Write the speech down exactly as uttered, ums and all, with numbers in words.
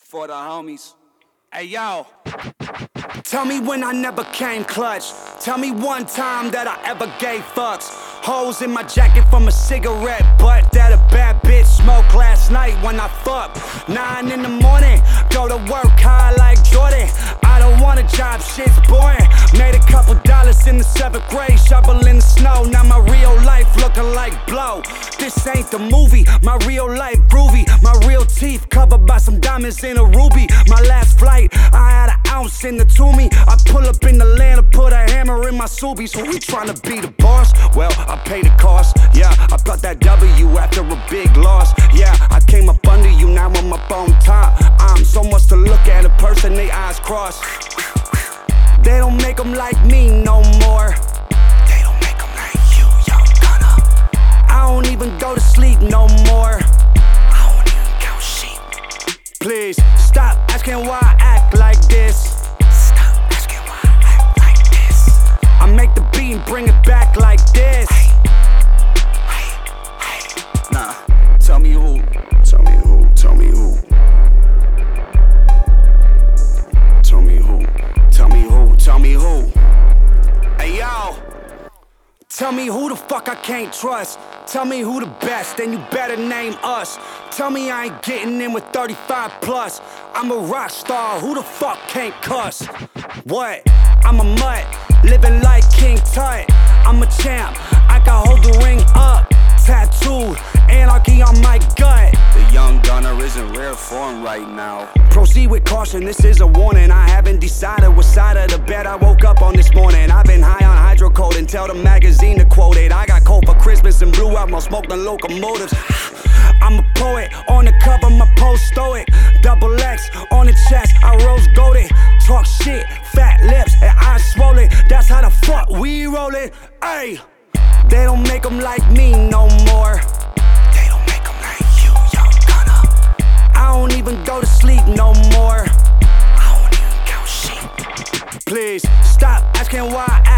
For the homies. Hey, yo. Tell me when I never came clutch. Tell me one time that I ever gave fucks. Holes in my jacket from a cigarette butt that a bad bitch smoked last night when I fucked. Nine in the morning, go to work high like Jordan. I don't want a job, shit's boring. Made a couple dollars in the seventh grade, shoveling the snow. Now my real life looking like blow. This ain't the movie, my real life groovy. My real teeth covered by some diamonds in a ruby. My last flight, I had an ounce in the Toomey. I pull up in the land and put a hammer in my Subies. Who we tryna be the boss? Well, I pay the cost. Yeah, I got that W after a big loss. Yeah, I came up under you, now I'm up on top. I'm so much to look at, a person, they eyes crossed. They don't make them like me no more. They don't make them like you, young gunner. I don't even go to sleep no more. I don't even count sheep. Please, stop asking why I act like this. Stop asking why I act like this. I make the beat and bring it back like this. Hey, hey, hey. Nah, tell me who. Tell me who, tell me who. Tell me who, tell me who, tell me who. Hey yo, tell me who the fuck I can't trust. Tell me who the best, then you better name us. Tell me I ain't getting in with thirty-five plus. I'm a rock star, who the fuck can't cuss? What? I'm a mutt, living like King Tut. I'm a champ, I can hold the ring up. Tattooed, anarchy on my gut. The young gunner is in rare form right now. Proceed with caution, this is a warning. I haven't decided what side of the bed I woke up on this morning. I've been high on hydrocodone, tell the magazine to quote it. I got cold for Christmas and blew out my smoking locomotives. I'm a poet, on the cover my post stoic. Double X on the chest, I rose goated. Talk shit, fat lips and eyes swollen. That's how the fuck we rollin'. Ayy, they don't make them like me no more. They don't make them like you, young gunner. I don't even go to sleep no more. I don't even count sheep. Please, stop asking why I